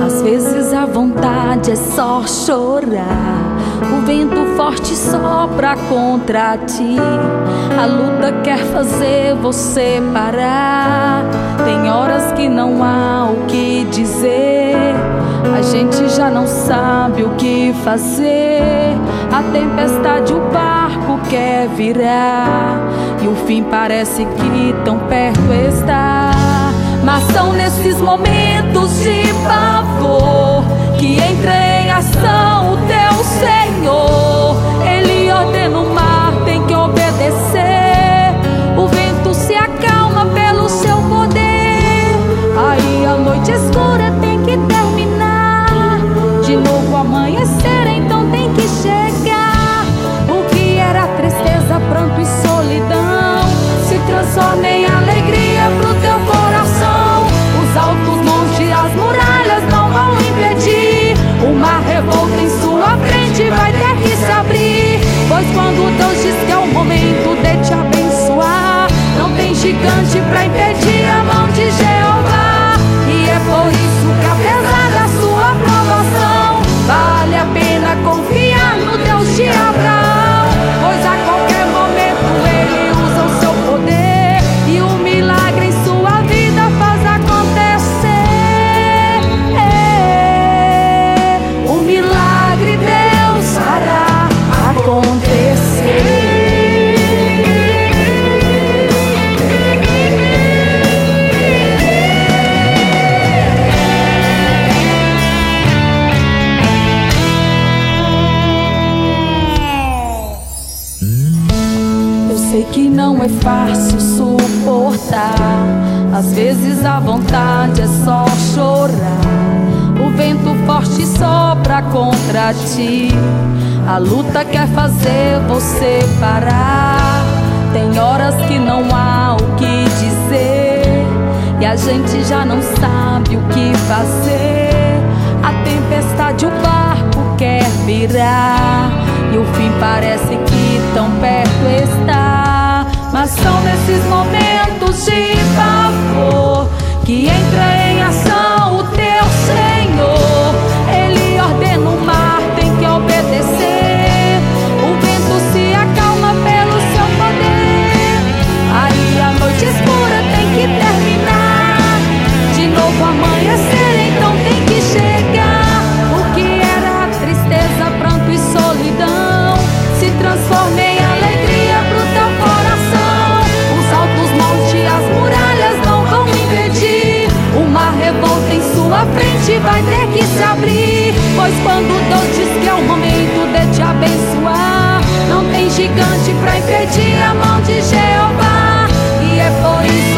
Às vezes a vontade é só chorar, o vento forte sopra contra ti, a luta quer fazer você parar. Tem horas que não há o que dizer, a gente já não sabe o que fazer. A tempestade o barco quer virar, e o fim parece que tão perto está. Mas são nesses momentos de pavor que entra em ação o teu Senhor. Ele ordena o mar, tem que obedecer. O vento se acalma pelo seu poder. Aí a noite escura tem que terminar, de novo amanhecer, então tem que chegar. O que era tristeza, pranto e solidão se transforma em alegria pro teu coração. Os altos montes, as muralhas não vão impedir. O mar revolta em sua frente, vai ter que se abrir. Pois quando Deus diz que é o momento de te abençoar, não tem gigante pra impedir a mão de Jeová. E é por isso que apesar da sua provação, vale a pena confiar no Deus de Abraão. Pois a qualquer momento Ele usa o seu poder, e o milagre em sua vida faz acontecer. O milagre Deus fará acontecer. Sei que não é fácil suportar, às vezes a vontade é só chorar. O vento forte sopra contra ti, a luta quer fazer você parar. Tem horas que não há o que dizer, e a gente já não sabe o que fazer. A tempestade o barco quer virar, e o fim parece que tão perto está. Mas são nesses momentos de pavor que entra em ação o teu Senhor. Ele ordena o mar, tem que obedecer. O vento se acalma pelo seu poder. Aí a noite escura tem que terminar, de novo amanhecer, então tem que chegar. O que era tristeza, pranto e solidão se transforma em alegria pro teu coração. Os altos montes, as muralhas não vão impedir. O mar revolta em sua frente, vai ter que se abrir. Pois quando Deus diz que é o momento de te abençoar, não tem gigante pra impedir a mão de Jeová. E é por isso